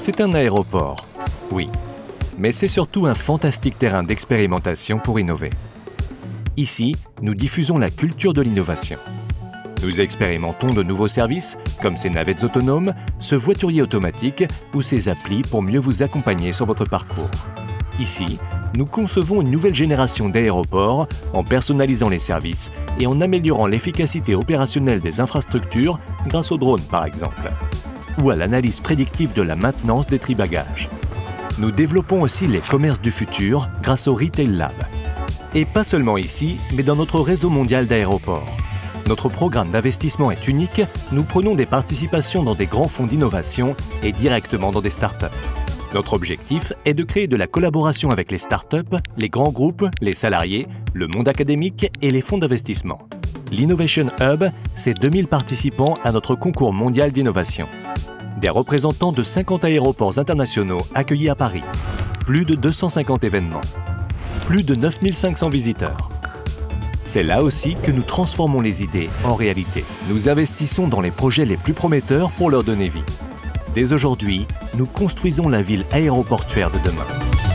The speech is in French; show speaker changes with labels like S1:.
S1: C'est un aéroport, oui, mais c'est surtout un fantastique terrain d'expérimentation pour innover. Ici, nous diffusons la culture de l'innovation. Nous expérimentons de nouveaux services, comme ces navettes autonomes, ce voiturier automatique ou ces applis pour mieux vous accompagner sur votre parcours. Ici, nous concevons une nouvelle génération d'aéroports en personnalisant les services et en améliorant l'efficacité opérationnelle des infrastructures grâce aux drones par exemple, ou à l'analyse prédictive de la maintenance des tribagages. Nous développons aussi les commerces du futur grâce au Retail Lab. Et pas seulement ici, mais dans notre réseau mondial d'aéroports. Notre programme d'investissement est unique, nous prenons des participations dans des grands fonds d'innovation et directement dans des startups. Notre objectif est de créer de la collaboration avec les startups, les grands groupes, les salariés, le monde académique et les fonds d'investissement. L'Innovation Hub, c'est 2000 participants à notre concours mondial d'innovation. Des représentants de 50 aéroports internationaux accueillis à Paris. Plus de 250 événements. Plus de 9500 visiteurs. C'est là aussi que nous transformons les idées en réalité. Nous investissons dans les projets les plus prometteurs pour leur donner vie. Dès aujourd'hui, nous construisons la ville aéroportuaire de demain.